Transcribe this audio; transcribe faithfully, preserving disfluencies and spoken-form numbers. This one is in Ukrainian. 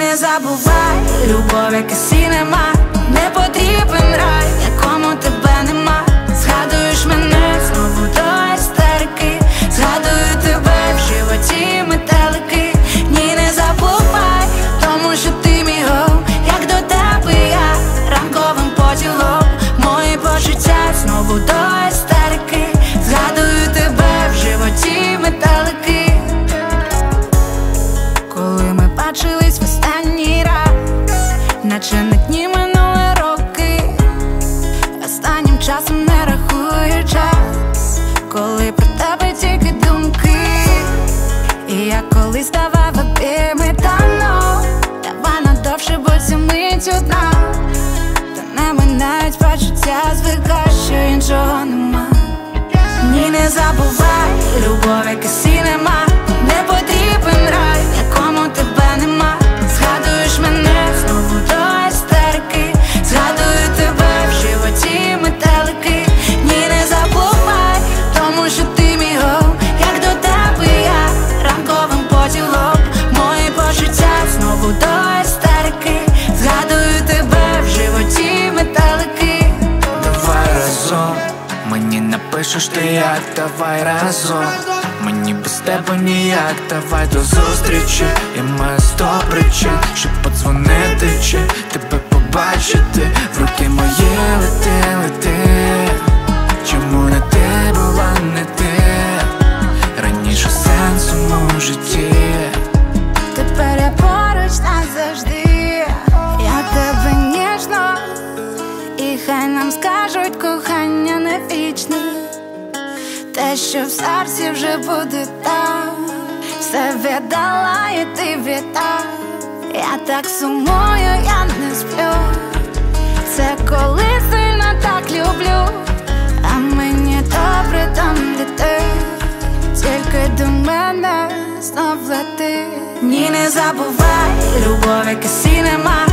не забувай, любов, яка сі нема, не потрібен рай, якому тебе нема. Згадуєш мене знову до істерики, згадую тебе в животі метелики. Ні, не забувай, тому що ти мій гол, як до тебе я ранковим поділом. Мої почуття знову до істерики, згадую тебе в животі метелики. Коли ми бачились в останній раз, наче на дні минули роки, останнім часом не рахую час, коли про тебе тільки думки. І я колись давав обійми давно, давай надовше, бо ця мить одна. Та не минають почуття, звикаєш, що іншого нема. Ні, не забувай, любов, яка сі нема, не потрібен рай, якому тебе нема. Згадуєш мене знову до істерики, згадую тебе в животі метелики. Ні, не забувай, тому що ти мій гол, як до тебе я ранковим поділом. Мої почуття знову до істерики, згадую тебе в животі метелики. Давай разом, мені напишеш ти як, давай разом. Мені без тебе ніяк, давай до зустрічі. Я маю сто причин, щоб подзвонити чи тебе побачити. В руки мої лети, лети. Чому не ти була, не ти? Раніше сенс у моєму житті. Тепер я поруч назавжди, я тебе ніжно. І хай нам скажуть, кохання не вічне. Те, що в серці вже буде там, все віддала і ти віддав. Я так сумую, я не сплю. Це коли сильно так люблю, а мені добре там, де ти. Тільки до мене знов лети. Ні, не забувай, любов, яка сі нема,